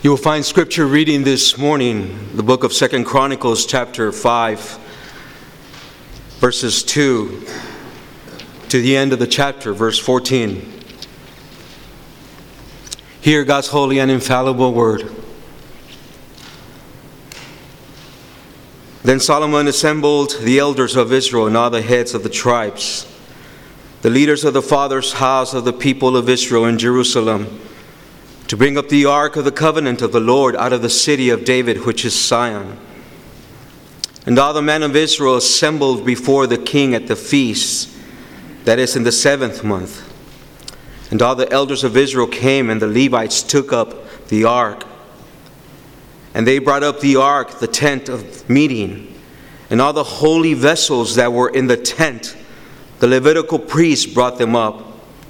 You will find scripture reading this morning, the book of 2 Chronicles chapter 5, verses 2 to the end of the chapter, verse 14. Hear God's holy and infallible word. Then Solomon assembled the elders of Israel and all the heads of the tribes, the leaders of the fathers' house of the people of Israel in Jerusalem, to bring up the ark of the covenant of the Lord out of the city of David, which is Zion. And all the men of Israel assembled before the king at the feast, that is in the 7th month. And all the elders of Israel came, and the Levites took up the ark. And they brought up the ark, the tent of meeting, and all the holy vessels that were in the tent. The Levitical priests brought them up.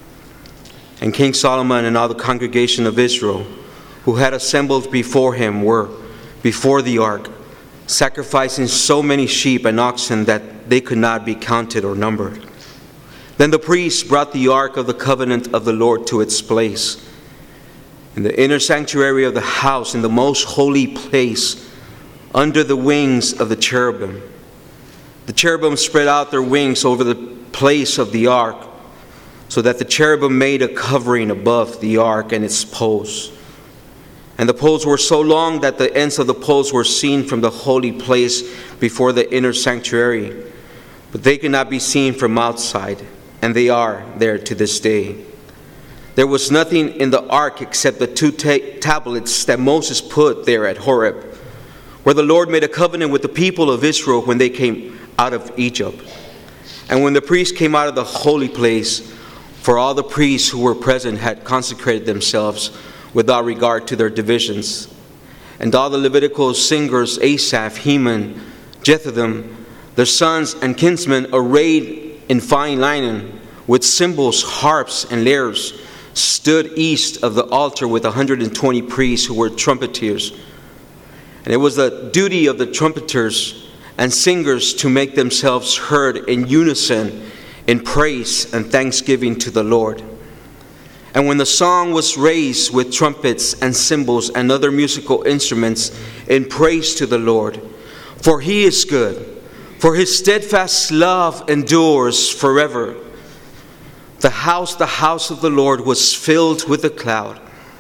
And King Solomon and all the congregation of Israel, who had assembled before him, were before the ark, sacrificing so many sheep and oxen that they could not be counted or numbered. Then the priests brought the ark of the covenant of the Lord to its place in the inner sanctuary of the house, in the most holy place, under the wings of the cherubim. The cherubim spread out their wings over the place of the ark, so that the cherubim made a covering above the ark and its poles. And the poles were so long that the ends of the poles were seen from the holy place before the inner sanctuary, but they could not be seen from outside, and they are there to this day. There was nothing in the ark except the two tablets that Moses put there at Horeb, where the Lord made a covenant with the people of Israel when they came out of Egypt. And when the priests came out of the holy place, for all the priests who were present had consecrated themselves without regard to their divisions. And all the Levitical singers, Asaph, Heman, Jeduthun, their sons and kinsmen, arrayed in fine linen, with cymbals, harps, and lyres, stood east of the altar with 120 priests who were trumpeters. And it was the duty of the trumpeters and singers to make themselves heard in unison in praise and thanksgiving to the Lord. And when the song was raised with trumpets and cymbals and other musical instruments in praise to the Lord, for he is good, for his steadfast love endures forever. The house of the Lord was filled with a cloud,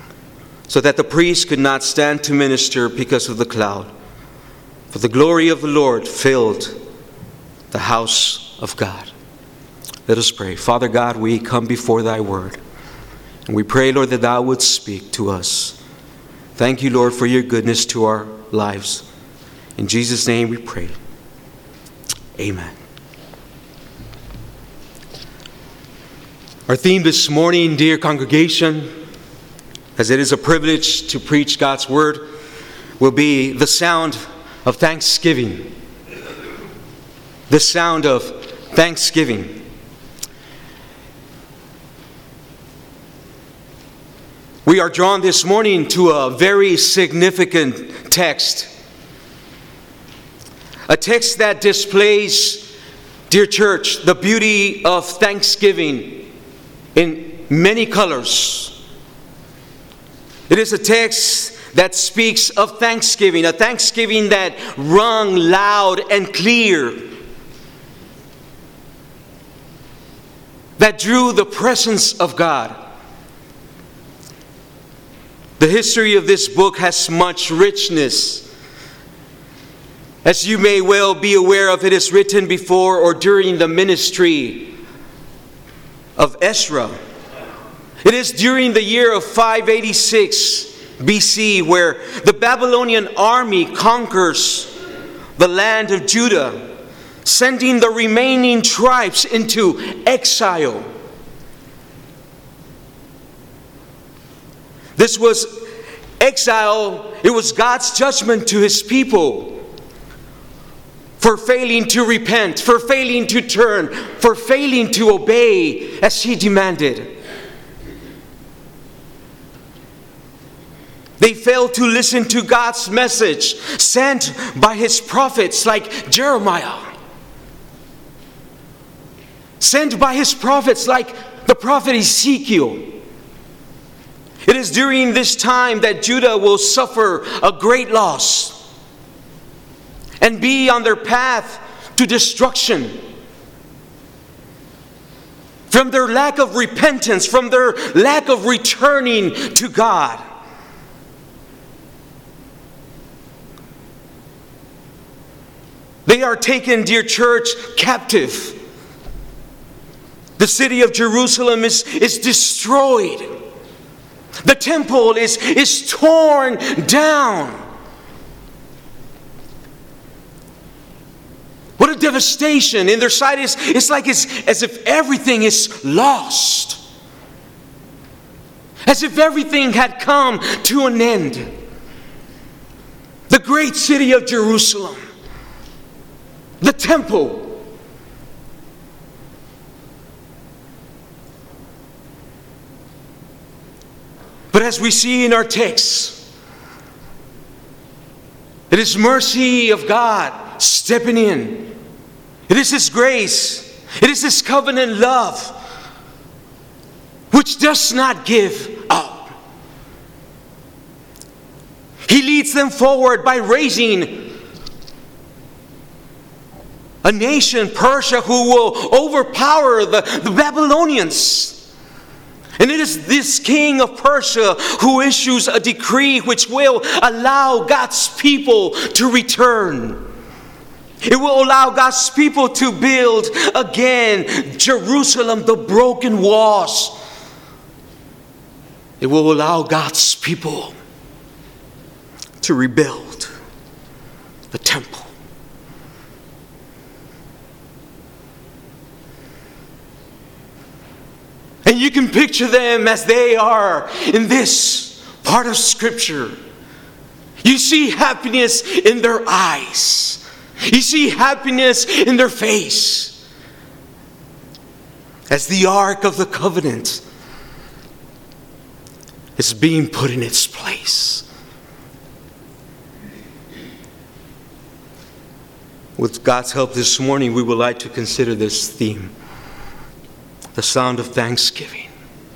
so that the priests could not stand to minister because of the cloud. For the glory of the Lord filled the house of God. Let us pray. Father God, we come before thy word, and we pray, Lord, that thou wouldst speak to us. Thank you, Lord, for your goodness to our lives. In Jesus' name we pray. Amen. Our theme this morning, dear congregation, as it is a privilege to preach God's word, will be the sound of thanksgiving. The sound of thanksgiving. We are drawn this morning to a very significant text. A text that displays, dear church, the beauty of thanksgiving in many colors. It is a text that speaks of thanksgiving, a thanksgiving that rung loud and clear, that drew the presence of God. The history of this book has much richness. As you may well be aware of, it is written before or during the ministry of Ezra. It is during the year of 586 BC where the Babylonian army conquers the land of Judah, sending the remaining tribes into exile. This was exile. It was God's judgment to his people for failing to repent, for failing to turn, for failing to obey as he demanded. They failed to listen to God's message sent by his prophets like Jeremiah, sent by his prophets like the prophet Ezekiel. It is during this time that Judah will suffer a great loss and be on their path to destruction. From their lack of repentance, from their lack of returning to God. They are taken, dear church, captive. The city of Jerusalem is destroyed. The temple is torn down. What a devastation. In their sight, it's like as if everything is lost. As if everything had come to an end. The great city of Jerusalem. The temple. But as we see in our text, it is mercy of God stepping in. It is His grace. It is His covenant love, which does not give up. He leads them forward by raising a nation, Persia, who will overpower the Babylonians. And it is this king of Persia who issues a decree which will allow God's people to return. It will allow God's people to build again Jerusalem, the broken walls. It will allow God's people to rebuild the temple. And you can picture them as they are in this part of Scripture. You see happiness in their eyes. You see happiness in their face. As the Ark of the Covenant is being put in its place. With God's help this morning, we would like to consider this theme. The sound of thanksgiving.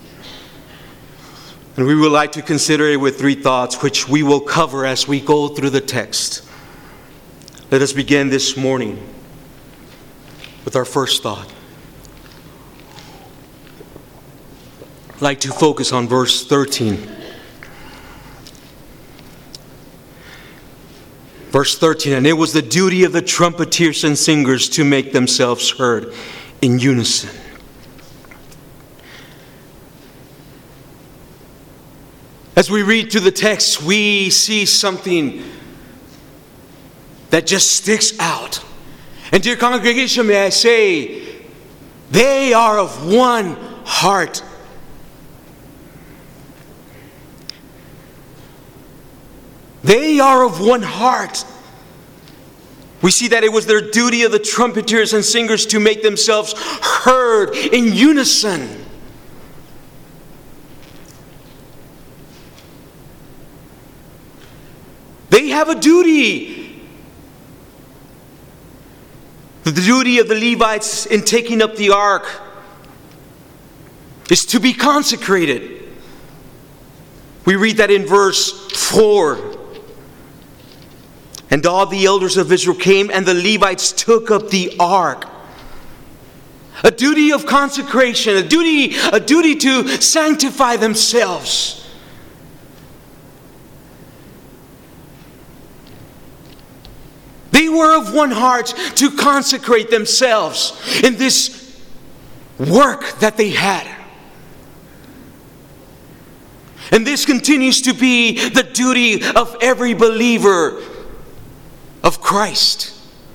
And we would like to consider it with three thoughts, which we will cover as we go through the text. Let us begin this morning with our first thought. I'd like to focus on verse 13. Verse 13, and it was the duty of the trumpeters and singers to make themselves heard in unison. As we read through the text, we see something that just sticks out. And dear congregation, may I say, they are of one heart. They are of one heart. We see that it was their duty of the trumpeters and singers to make themselves heard in unison. They have a duty. The duty of the Levites in taking up the ark is to be consecrated. We read that in verse 4. And all the elders of Israel came, and the Levites took up the ark. A duty of consecration, a duty to sanctify themselves. They were of one heart to consecrate themselves in this work that they had. And this continues to be the duty of every believer of Christ.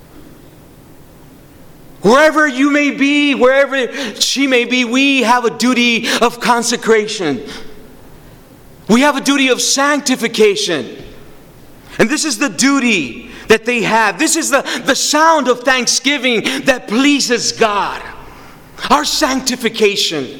Wherever you may be, wherever she may be, we have a duty of consecration. We have a duty of sanctification. And this is the duty that they have. This is the sound of thanksgiving that pleases God. Our sanctification.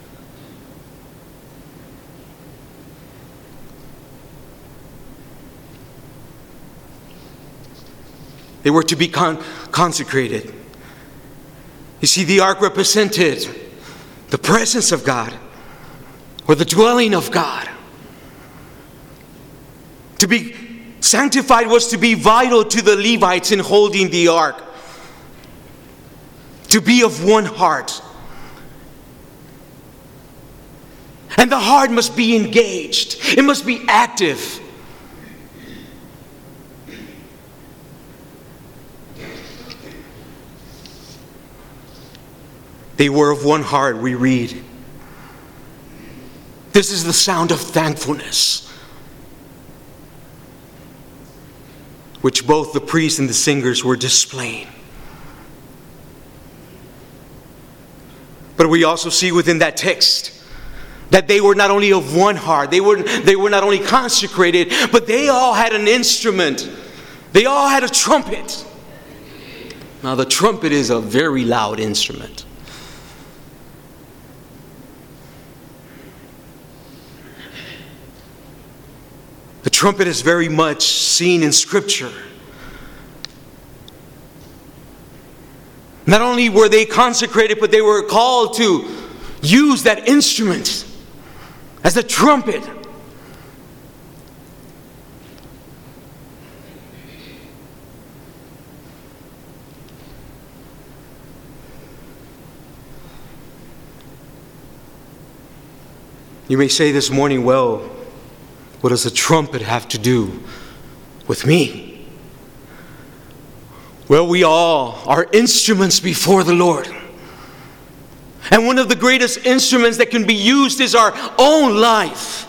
They were to be consecrated. You see, the ark represented the presence of God, or the dwelling of God. To be sanctified was to be vital to the Levites in holding the ark. To be of one heart. And the heart must be engaged. It must be active. They were of one heart, we read. This is the sound of thankfulness, which both the priests and the singers were displaying. But we also see within that text that they were not only of one heart, they were not only consecrated, but they all had an instrument. They all had a trumpet. Now the trumpet is a very loud instrument. The trumpet is very much seen in Scripture. Not only were they consecrated, but they were called to use that instrument as a trumpet. You may say this morning, well, what does a trumpet have to do with me? Well, we all are instruments before the Lord. And one of the greatest instruments that can be used is our own life.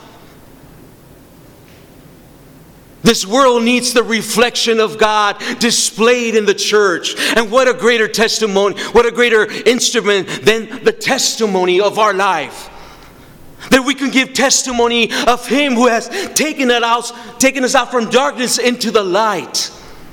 This world needs the reflection of God displayed in the church. And what a greater testimony, what a greater instrument than the testimony of our life. That we can give testimony of Him who has taken us out from darkness into the light.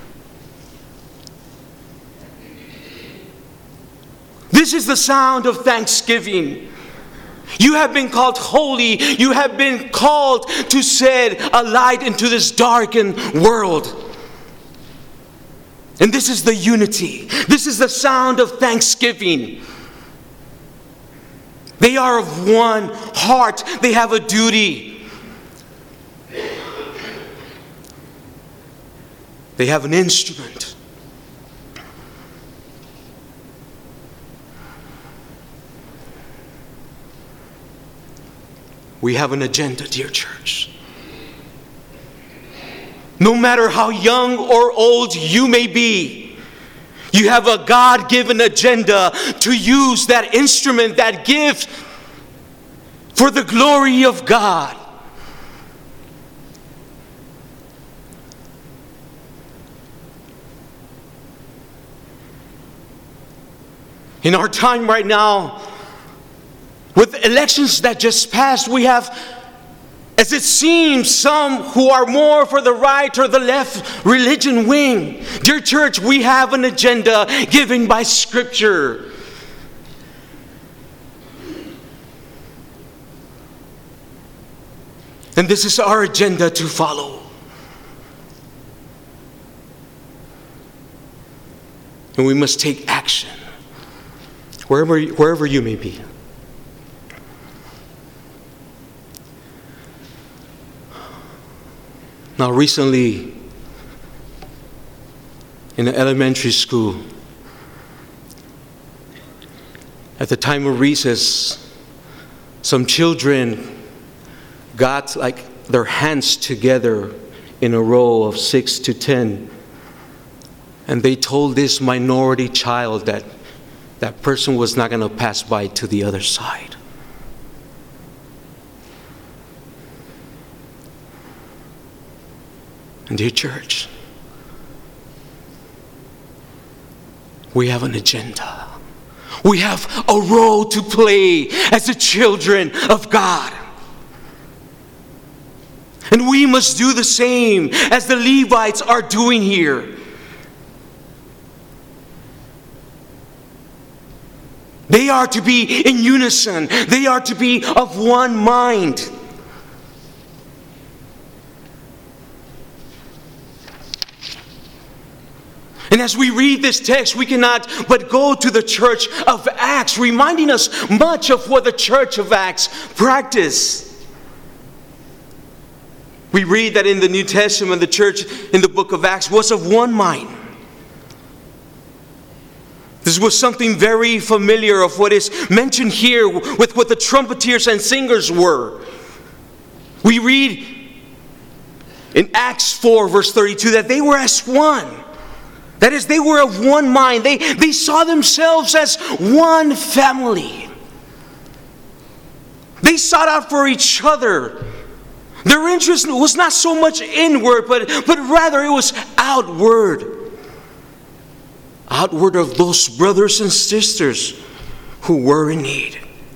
This is the sound of thanksgiving. You have been called holy. You have been called to shed a light into this darkened world. And this is the unity. This is the sound of thanksgiving. They are of one heart. They have a duty. They have an instrument. We have an agenda, dear church. No matter how young or old you may be, you have a God-given agenda to use that instrument, that gift, for the glory of God. In our time right now, with elections that just passed, we have, as it seems, some who are more for the right or the left religion wing. Dear church, we have an agenda given by Scripture. And this is our agenda to follow. And we must take action, wherever you may be. Now, recently, in an elementary school, at the time of recess, some children got their hands together in a row of 6 to 10, and they told this minority child that that person was not going to pass by to the other side. And dear church, we have an agenda. We have a role to play as the children of God. And we must do the same as the Levites are doing here. They are to be in unison. They are to be of one mind. And as we read this text, we cannot but go to the church of Acts, reminding us much of what the church of Acts practiced. We read that in the New Testament, the church in the book of Acts was of one mind. This was something very familiar of what is mentioned here with what the trumpeters and singers were. We read in Acts 4 verse 32 that they were as one. That is, they were of one mind. They saw themselves as one family. They sought out for each other. Their interest was not so much inward, but rather it was outward. Outward of those brothers and sisters who were in need.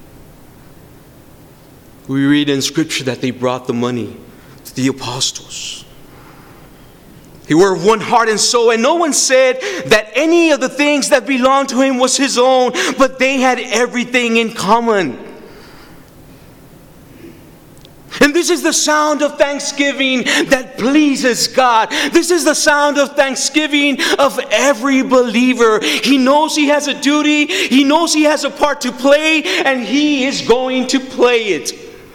We read in Scripture that they brought the money to the apostles. They were of one heart and soul, and no one said that any of the things that belonged to him was his own, but they had everything in common. And this is the sound of thanksgiving that pleases God. This is the sound of thanksgiving of every believer. He knows he has a duty. He knows he has a part to play, and he is going to play it.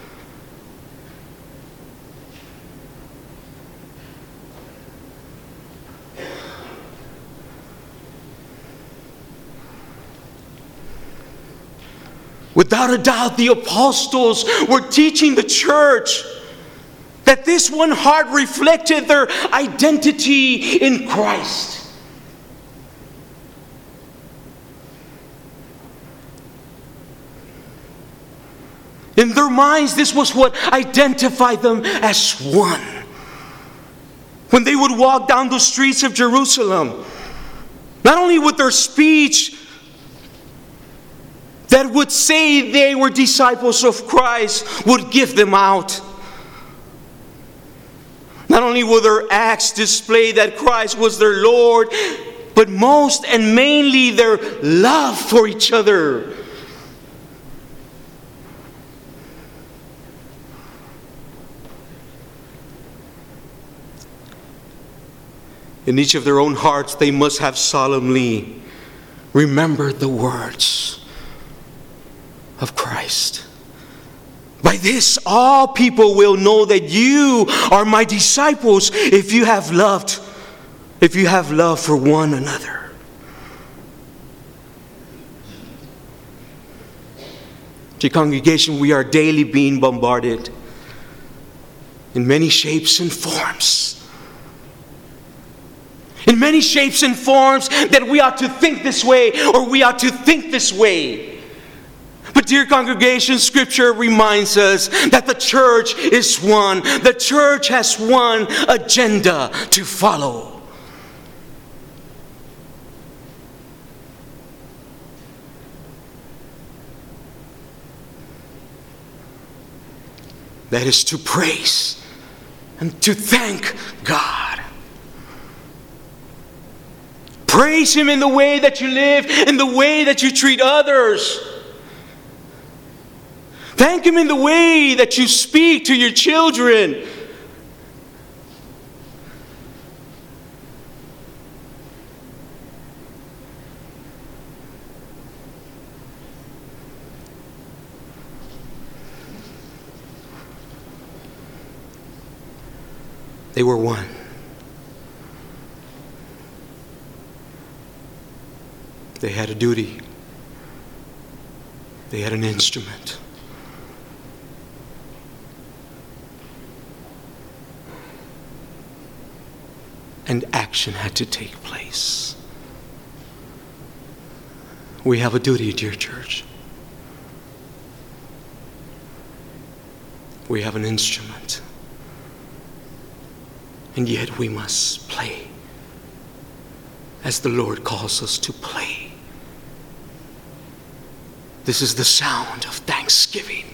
Without a doubt, the apostles were teaching the church that this one heart reflected their identity in Christ. In their minds, this was what identified them as one. When they would walk down the streets of Jerusalem, not only with their speech that would say they were disciples of Christ would give them out. Not only would their acts display that Christ was their Lord, but most and mainly their love for each other. In each of their own hearts, they must have solemnly remembered the words of Christ. By this, all people will know that you are my disciples if you have love for one another. To congregation, we are daily being bombarded in many shapes and forms. In many shapes and forms that we ought to think this way or we ought to think this way. But dear congregation, Scripture reminds us that the church is one. The church has one agenda to follow. That is to praise and to thank God. Praise Him in the way that you live, in the way that you treat others. Thank Him in the way that you speak to your children. They were one. They had a duty. They had an instrument. And action had to take place. We have a duty, dear church. We have an instrument. And yet we must play as the Lord calls us to play. This is the sound of thanksgiving.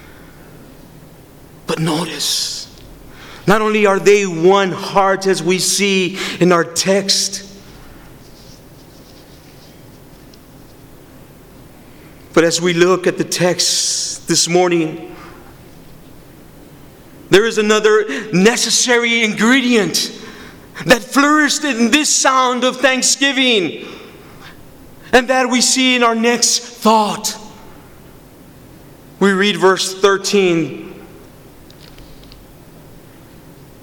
But notice, not only are they one heart as we see in our text, but as we look at the text this morning, there is another necessary ingredient that flourished in this sound of thanksgiving, and that we see in our next thought. We read verse 13.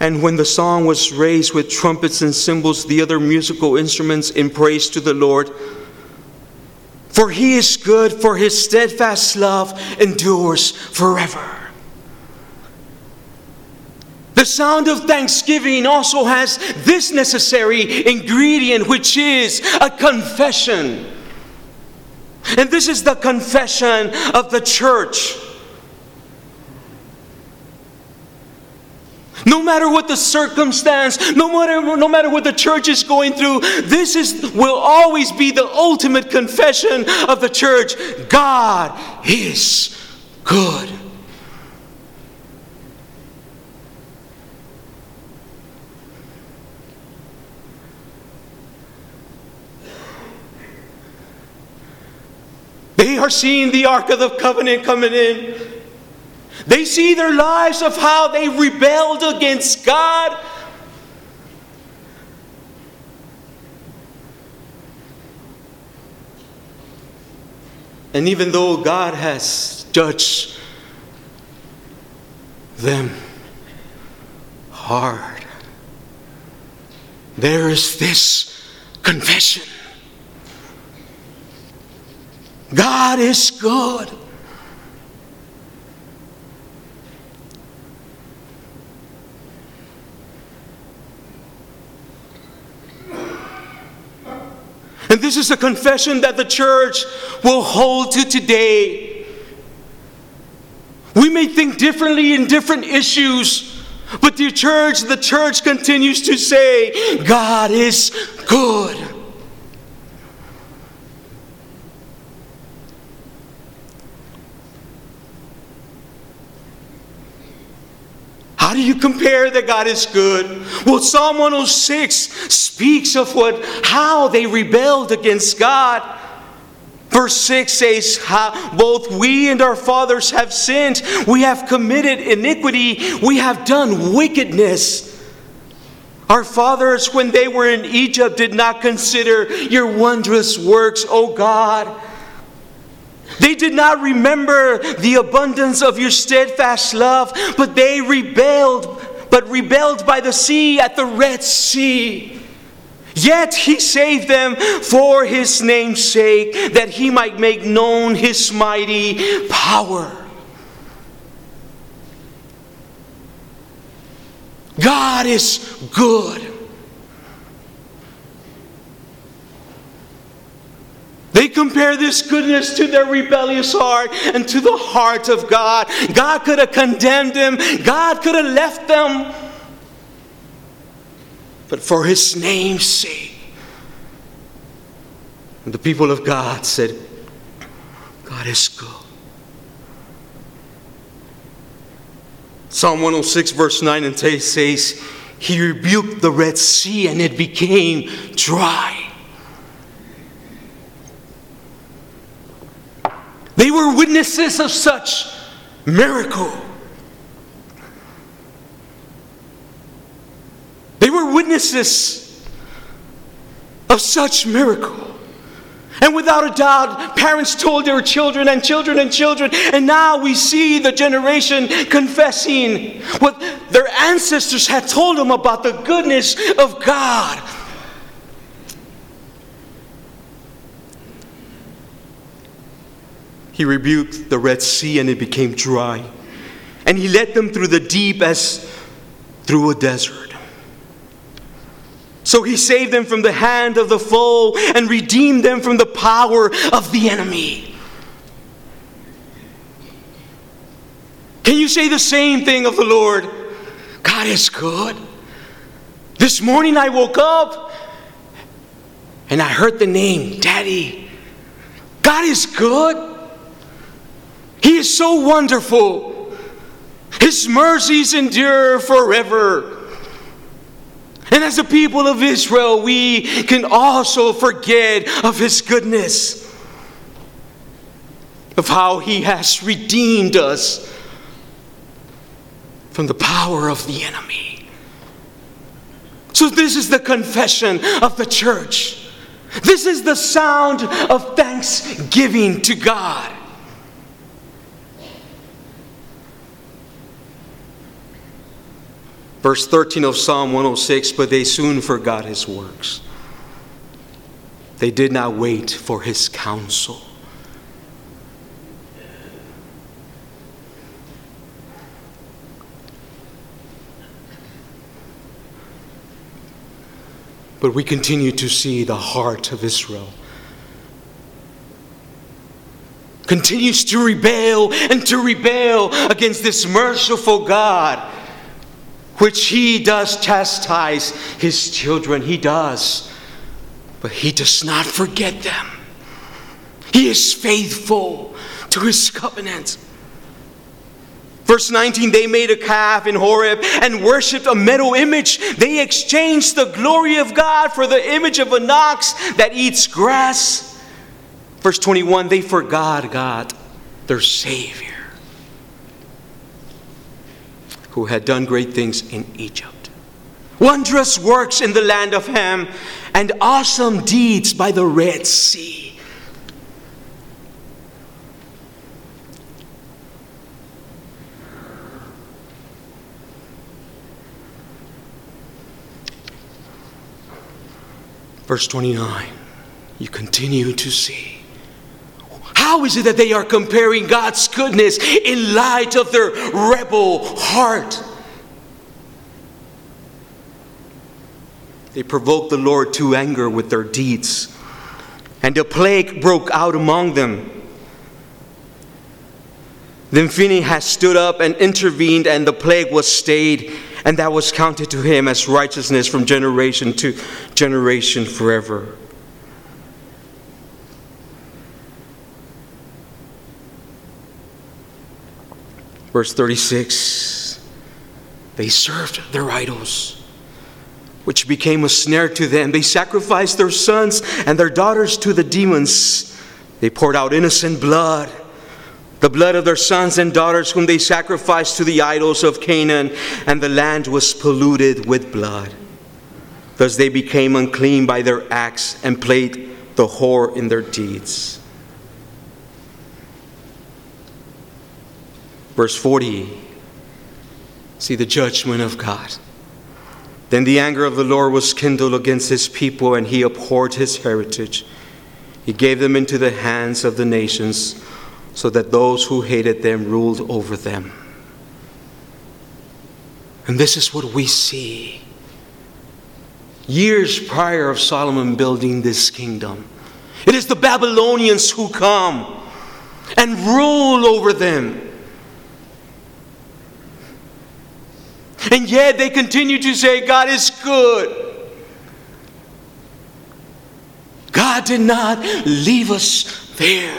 And when the song was raised with trumpets and cymbals, the other musical instruments, in praise to the Lord. For He is good, for His steadfast love endures forever. The sound of thanksgiving also has this necessary ingredient, which is a confession. And this is the confession of the church. No matter what the circumstance, no matter what the church is going through, will always be the ultimate confession of the church. God is good. They are seeing the Ark of the Covenant coming in. They see their lives of how they rebelled against God. And even though God has judged them hard, there is this confession. God is good. And this is a confession that the church will hold to today. We may think differently in different issues, but the church continues to say, God is good. How do you compare that God is good? Well, Psalm 106 speaks of how they rebelled against God. Verse 6 says, how both we and our fathers have sinned. We have committed iniquity. We have done wickedness. Our fathers, when they were in Egypt, did not consider your wondrous works, O God. They did not remember the abundance of your steadfast love, but rebelled by the sea at the Red Sea. Yet He saved them for His name's sake, that He might make known His mighty power. God is good. They compare this goodness to their rebellious heart and to the heart of God. God could have condemned them. God could have left them. But for His name's sake. And the people of God said, God is good. Psalm 106 verse 9 and 10 says, He rebuked the Red Sea and it became dry. They were witnesses of such miracle. They were witnesses of such miracle. And without a doubt, parents told their children and children and children. And now we see the generation confessing what their ancestors had told them about the goodness of God. He rebuked the Red Sea and it became dry. And He led them through the deep as through a desert. So He saved them from the hand of the foe and redeemed them from the power of the enemy. Can you say the same thing of the Lord? God is good. This morning I woke up and I heard the name, Daddy. God is good. He is so wonderful. His mercies endure forever. And as the people of Israel, we can also forget of His goodness, of how He has redeemed us from the power of the enemy. So this is the confession of the church. This is the sound of thanksgiving to God. Verse 13 of Psalm 106, but they soon forgot his works. They did not wait for his counsel. But we continue to see the heart of Israel continues to rebel and to rebel against this merciful God, which he does chastise his children. He does. But he does not forget them. He is faithful to his covenant. Verse 19, they made a calf in Horeb and worshipped a metal image. They exchanged the glory of God for the image of an ox that eats grass. Verse 21, they forgot God, their Savior, who had done great things in Egypt. Wondrous works in the land of Ham, and awesome deeds by the Red Sea. Verse 29, you continue to see. How is it that they are comparing God's goodness in light of their rebel heart? They provoked the Lord to anger with their deeds, and a plague broke out among them. Then Phinehas stood up and intervened, and the plague was stayed, and that was counted to him as righteousness from generation to generation forever. Verse 36, they served their idols, which became a snare to them. They sacrificed their sons and their daughters to the demons. They poured out innocent blood, the blood of their sons and daughters whom they sacrificed to the idols of Canaan, and the land was polluted with blood. Thus they became unclean by their acts and played the whore in their deeds. Verse 40, see the judgment of God. Then the anger of the Lord was kindled against his people, and he abhorred his heritage. He gave them into the hands of the nations, so that those who hated them ruled over them. And this is what we see. Years prior of Solomon building this kingdom, it is the Babylonians who come and rule over them. And yet they continue to say God is good. God did not leave us there.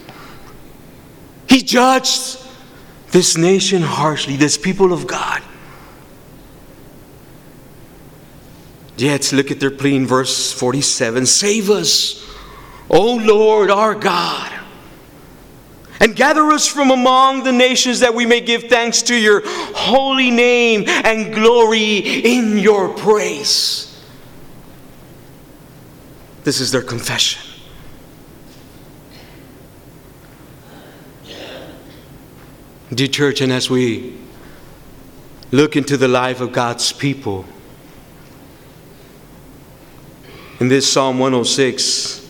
He judged this nation harshly, this people of God. Yet look at their plea in verse 47. Save us, O Lord our God, and gather us from among the nations, that we may give thanks to your holy name and glory in your praise. This is their confession. Dear church, and as we look into the life of God's people, in this Psalm 106,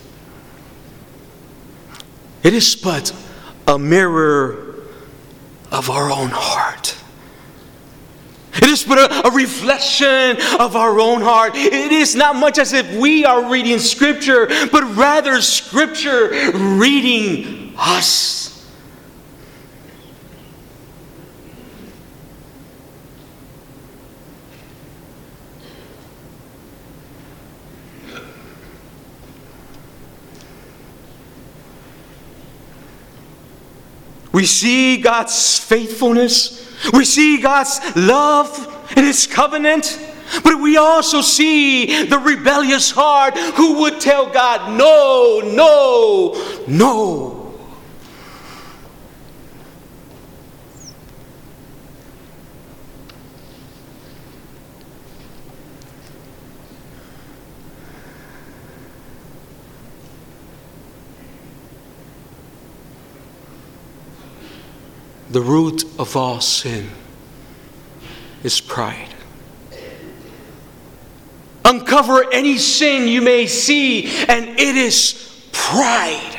it is but a mirror of our own heart. It is but a reflection of our own heart. It is not much as if we are reading Scripture, but rather Scripture reading us. We see God's faithfulness. We see God's love and his covenant. But we also see the rebellious heart who would tell God, no, no, no. The root of all sin is pride. uncover any sin you may see, and it is pride.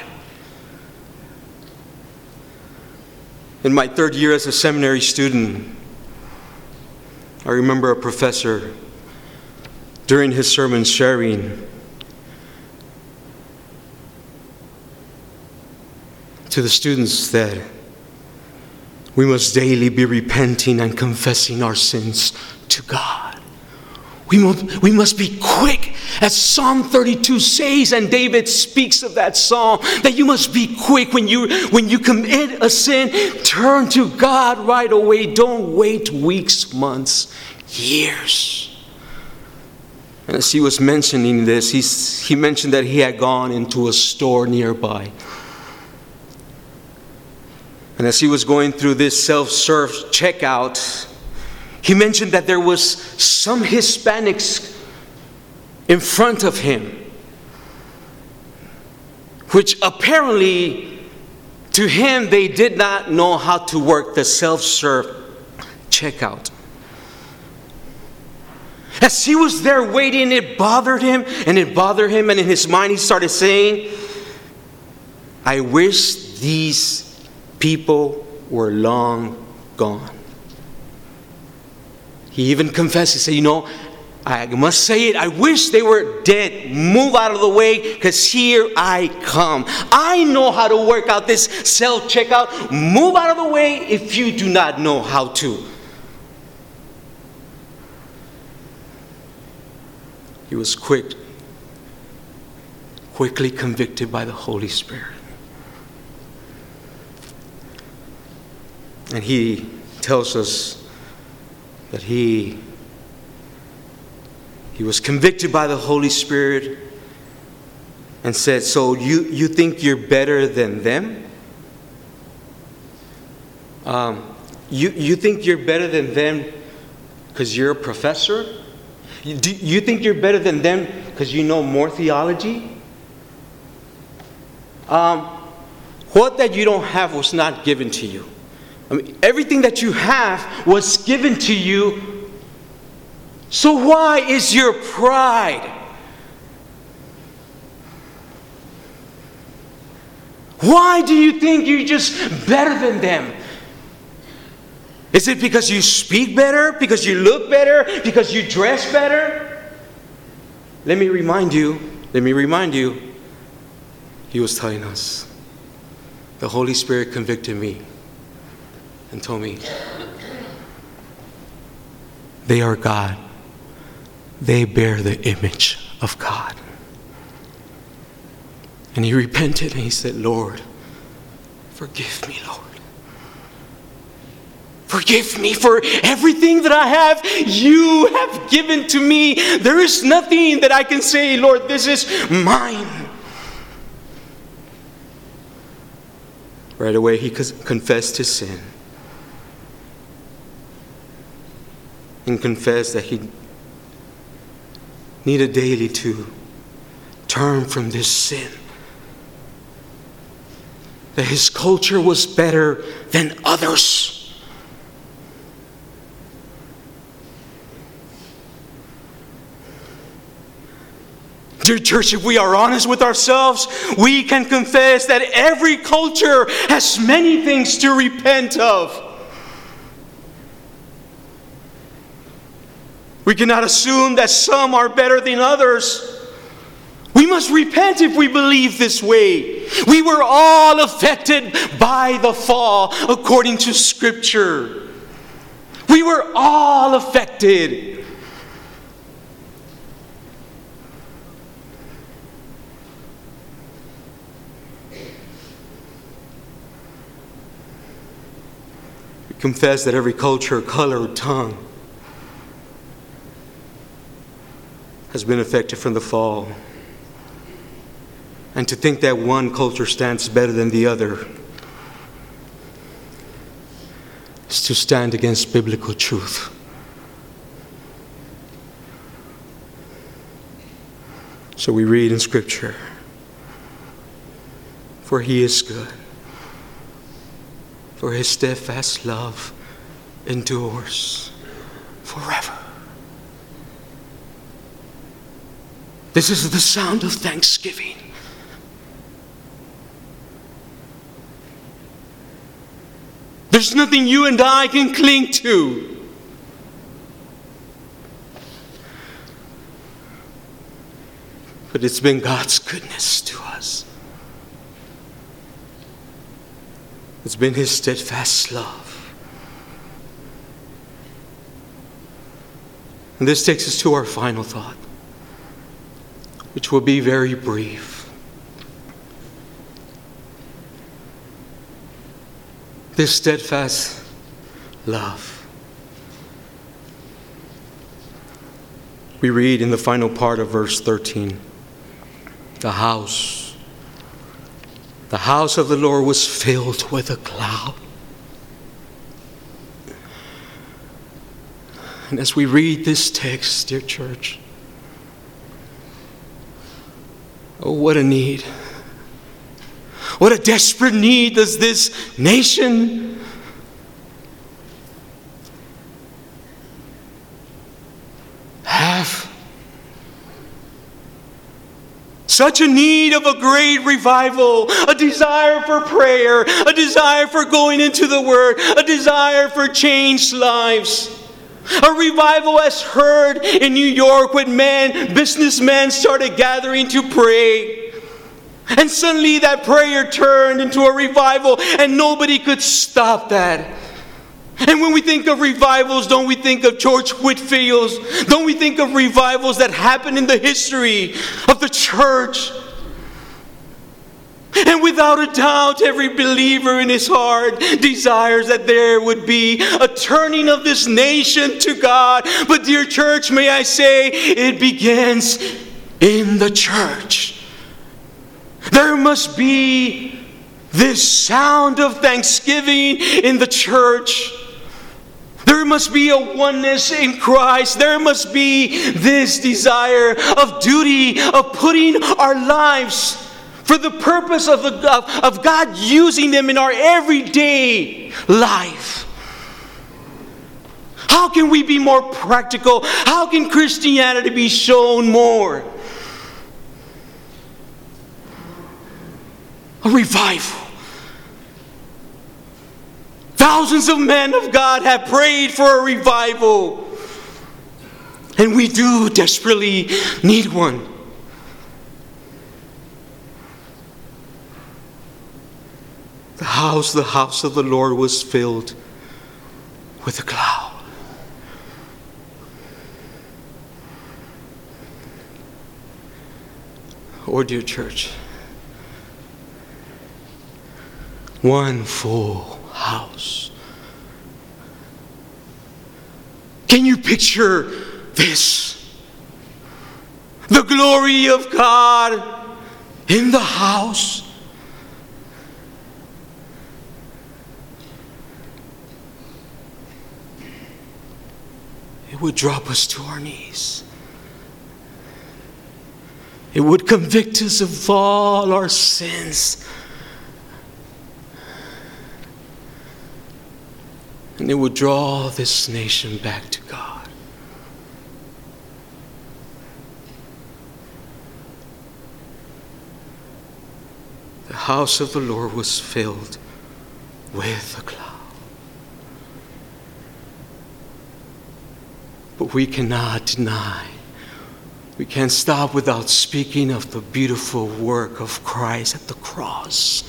In my third year as a seminary student, I remember a professor during his sermon sharing to the students that we must daily be repenting and confessing our sins to God. We must be quick, as Psalm 32 says, and David speaks of that psalm, that you must be quick when you commit a sin. Turn to God right away. Don't wait weeks, months, years. And as he was mentioning this, he mentioned that he had gone into a store nearby. And as he was going through this self-serve checkout, he mentioned that there was some Hispanics in front of him, which apparently to him they did not know how to work the self-serve checkout. As he was there waiting, it bothered him, and in his mind he started saying, I wish these people were long gone. He even confessed, he said, I must say it, I wish they were dead. Move out of the way, because here I come. I know how to work out this self-checkout. Move out of the way if you do not know how to. He was quickly convicted by the Holy Spirit. And he tells us that he was convicted by the Holy Spirit and said, so you think you're better than them? You think you're better than them because you're a professor? You think you're better than them because you know more theology? What that you don't have was not given to you. Everything that you have was given to you. So why is your pride? Why do you think you're just better than them? Is it because you speak better? Because you look better? Because you dress better? Let me remind you, he was telling us, the Holy Spirit convicted me and told me, they are God. They bear the image of God. And he repented and he said, Lord, forgive me, Lord. Forgive me for everything that I have. You have given to me. There is nothing that I can say, Lord, this is mine. Right away, he confessed his sin. And confessed that he needed daily to turn from this sin. That his culture was better than others. Dear church, if we are honest with ourselves, we can confess that every culture has many things to repent of. We cannot assume that some are better than others. We must repent if we believe this way. We were all affected by the fall, according to Scripture. We were all affected. We confess that every culture, color, tongue has been affected from the fall. And to think that one culture stands better than the other is to stand against biblical truth. So we read in Scripture, for he is good, for his steadfast love endures forever. This is the sound of thanksgiving. There's nothing you and I can cling to. But it's been God's goodness to us. It's been His steadfast love. And this takes us to our final thought, which will be very brief. This steadfast love. We read in the final part of verse 13, the house of the Lord was filled with a cloud. And as we read this text, dear church, oh, what a need. What a desperate need does this nation have. Such a need of a great revival, a desire for prayer, a desire for going into the Word, a desire for changed lives. A revival as heard in New York when businessmen started gathering to pray. And suddenly that prayer turned into a revival and nobody could stop that. And when we think of revivals, don't we think of George Whitfield's? Don't we think of revivals that happened in the history of the church? And without a doubt, every believer in his heart desires that there would be a turning of this nation to God. But dear church, may I say, it begins in the church. There must be this sound of thanksgiving in the church. There must be a oneness in Christ. There must be this desire of duty, of putting our lives for the purpose of God using them in our everyday life. How can we be more practical? How can Christianity be shown more? A revival. Thousands of men of God have prayed for a revival. And we do desperately need one. The house of the Lord was filled with a cloud. Oh, dear church, one full house. Can you picture this? The glory of God in the house. It would drop us to our knees. It would convict us of all our sins. And it would draw this nation back to God. The house of the Lord was filled with a cloud. But we cannot deny, we can't stop without speaking of the beautiful work of Christ at the cross.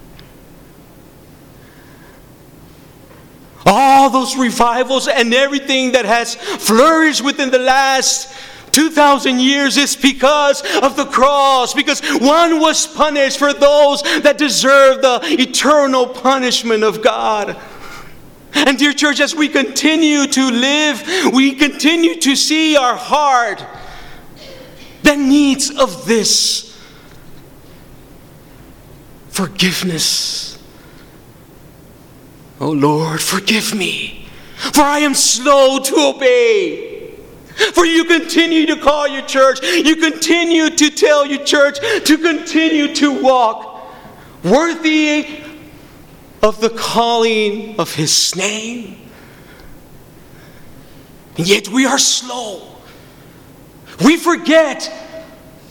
All those revivals and everything that has flourished within the last 2,000 years is because of the cross. Because one was punished for those that deserve the eternal punishment of God. And dear church, as we continue to live, we continue to see our heart that needs of this forgiveness. Oh Lord, forgive me, for I am slow to obey. For you continue to call your church, you continue to tell your church to continue to walk worthy of the calling of His name. And yet we are slow. We forget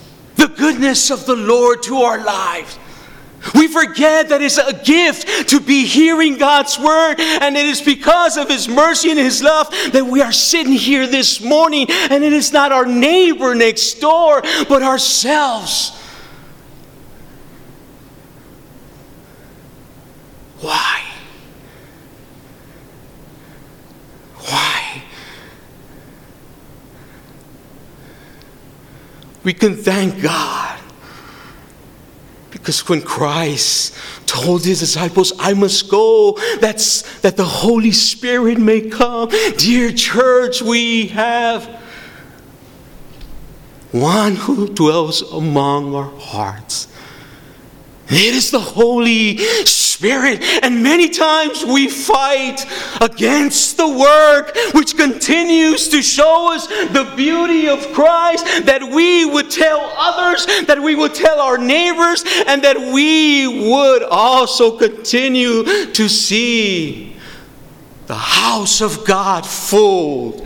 goodness of the Lord to our lives. We forget that it's a gift to be hearing God's word, and it is because of His mercy and His love that we are sitting here this morning, and it is not our neighbor next door, but ourselves. Why? Why? We can thank God because when Christ told His disciples, I must go, that the Holy Spirit may come. Dear church, we have one who dwells among our hearts. It is the Holy Spirit. And many times we fight against the work which continues to show us the beauty of Christ, that we would tell others, that we would tell our neighbors, and that we would also continue to see the house of God full.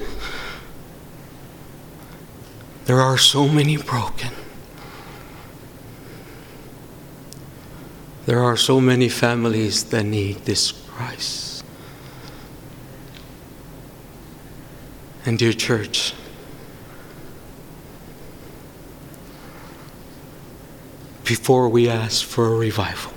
There are so many broken. There are so many families that need this Christ. And dear church, before we ask for a revival,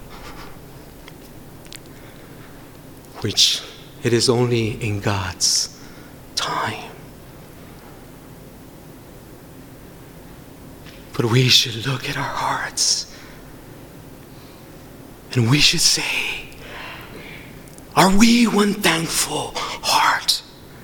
which it is only in God's time, but we should look at our hearts. And we should say, are we one thankful heart?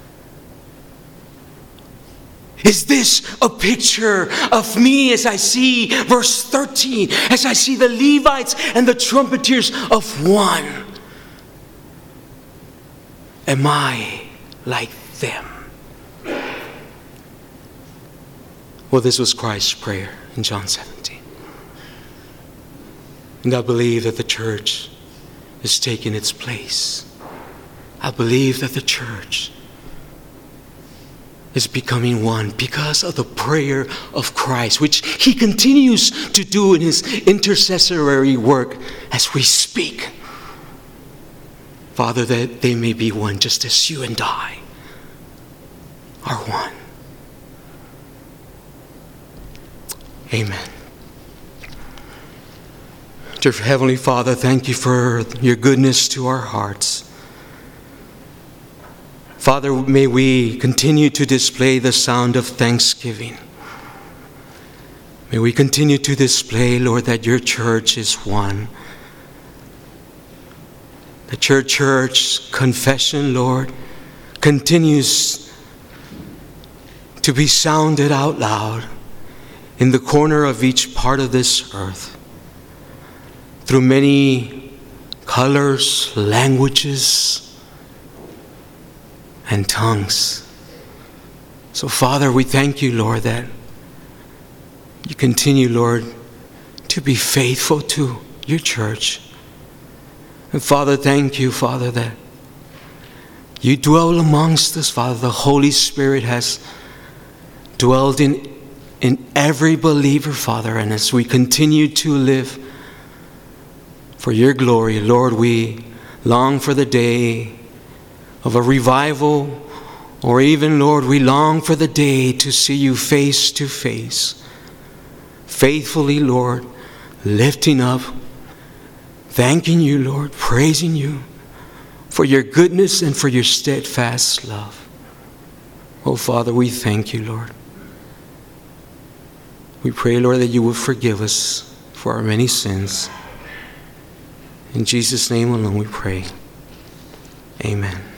Is this a picture of me as I see verse 13, as I see the Levites and the trumpeters of one? Am I like them? Well, this was Christ's prayer in John 17. And I believe that the church is taking its place. I believe that the church is becoming one because of the prayer of Christ, which He continues to do in His intercessory work as we speak. Father, that they may be one just as you and I are one. Amen. Dear Heavenly Father, thank you for your goodness to our hearts. Father, may we continue to display the sound of thanksgiving. May we continue to display, Lord, that your church is one. That your church confession, Lord, continues to be sounded out loud in the corner of each part of this earth. Through many colors, languages, and tongues. So, Father, we thank you, Lord, that you continue, Lord, to be faithful to your church. And, Father, thank you, Father, that you dwell amongst us, Father. The Holy Spirit has dwelled in every believer, Father. And as we continue to live for your glory, Lord, we long for the day of a revival, or even, Lord, we long for the day to see you face to face. Faithfully, Lord, lifting up, thanking you, Lord, praising you for your goodness and for your steadfast love. Oh, Father, we thank you, Lord. We pray, Lord, that you will forgive us for our many sins. In Jesus' name alone we pray. Amen.